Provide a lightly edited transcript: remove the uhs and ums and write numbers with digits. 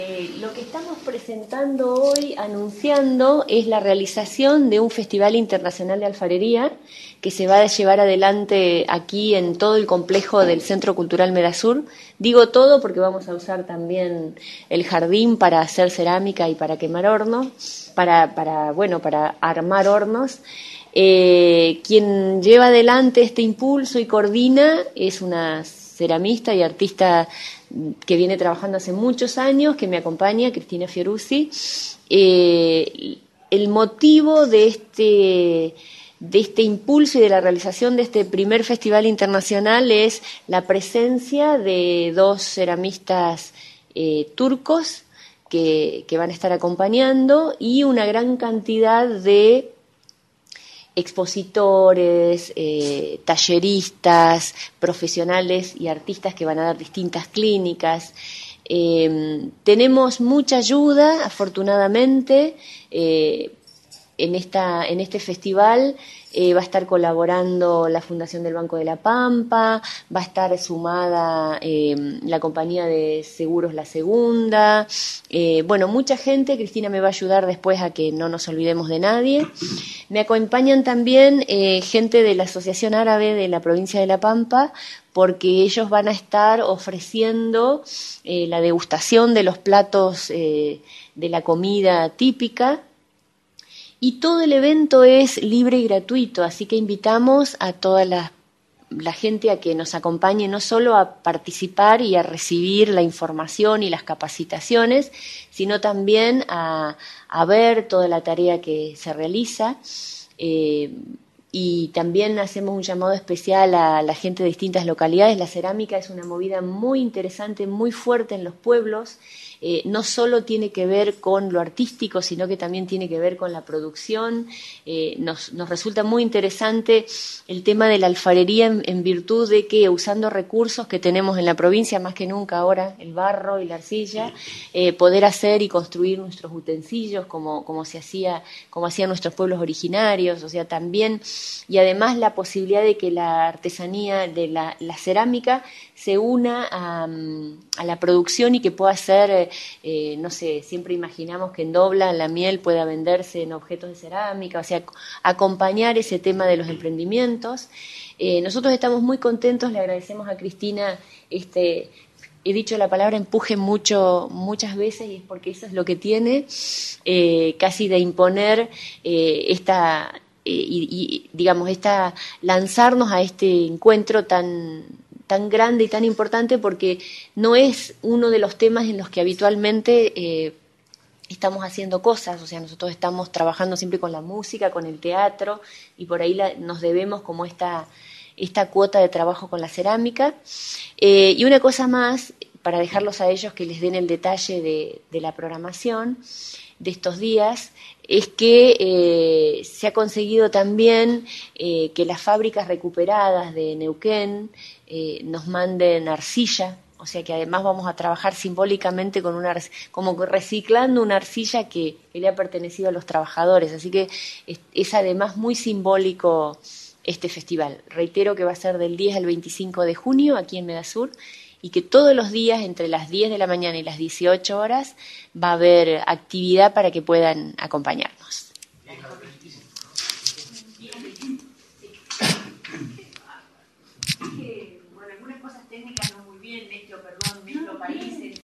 Lo que estamos presentando hoy, anunciando, es la realización de un Festival Internacional de Alfarería que se va a llevar adelante aquí en todo el complejo del Centro Cultural Medasur. Digo todo porque vamos a usar también el jardín para hacer cerámica y para quemar hornos, para armar hornos. Quien lleva adelante este impulso y coordina es una ceramista y artista que viene trabajando hace muchos años, que me acompaña, Cristina Fieruzzi. El motivo de este impulso y de la realización de este primer festival internacional es la presencia de dos ceramistas turcos que van a estar acompañando y una gran cantidad de expositores, talleristas, profesionales y artistas que van a dar distintas clínicas. Tenemos mucha ayuda, afortunadamente, en este festival. Va a estar colaborando la Fundación del Banco de la Pampa, va a estar sumada la compañía de seguros La Segunda, mucha gente. Cristina me va a ayudar después a que no nos olvidemos de nadie. Me acompañan también gente de la Asociación Árabe de la provincia de La Pampa, porque ellos van a estar ofreciendo la degustación de los platos de la comida típica. Y todo el evento es libre y gratuito, así que invitamos a toda la gente a que nos acompañe, no solo a participar y a recibir la información y las capacitaciones, sino también a ver toda la tarea que se realiza. Y también hacemos un llamado especial a la gente de distintas localidades. La cerámica es una movida muy interesante, muy fuerte en los pueblos. No solo tiene que ver con lo artístico, sino que también tiene que ver con la producción. Nos resulta muy interesante el tema de la alfarería en virtud de que, usando recursos que tenemos en la provincia, más que nunca ahora, el barro y la arcilla, poder hacer y construir nuestros utensilios como hacían nuestros pueblos originarios. O sea, también, y además la posibilidad de que la artesanía de la cerámica se una a la producción y que pueda ser, siempre imaginamos que en Dobla la miel pueda venderse en objetos de cerámica, o sea, acompañar ese tema de los emprendimientos. Nosotros estamos muy contentos, le agradecemos a Cristina he dicho la palabra empuje muchas veces, y es porque eso es lo que tiene, casi de imponer lanzarnos a este encuentro tan grande y tan importante, porque no es uno de los temas en los que habitualmente estamos haciendo cosas. O sea, nosotros estamos trabajando siempre con la música, con el teatro, y por ahí nos debemos como esta cuota de trabajo con la cerámica. Y una cosa más, para dejarlos a ellos que les den el detalle de la programación de estos días, es que se ha conseguido también que las fábricas recuperadas de Neuquén nos manden arcilla. O sea que además vamos a trabajar simbólicamente con como reciclando una arcilla que le ha pertenecido a los trabajadores. Así que es además muy simbólico este festival. Reitero que va a ser del 10 al 25 de junio aquí en Medasur, y que todos los días entre las 10 de la mañana y las 18 horas va a haber actividad para que puedan acompañarnos.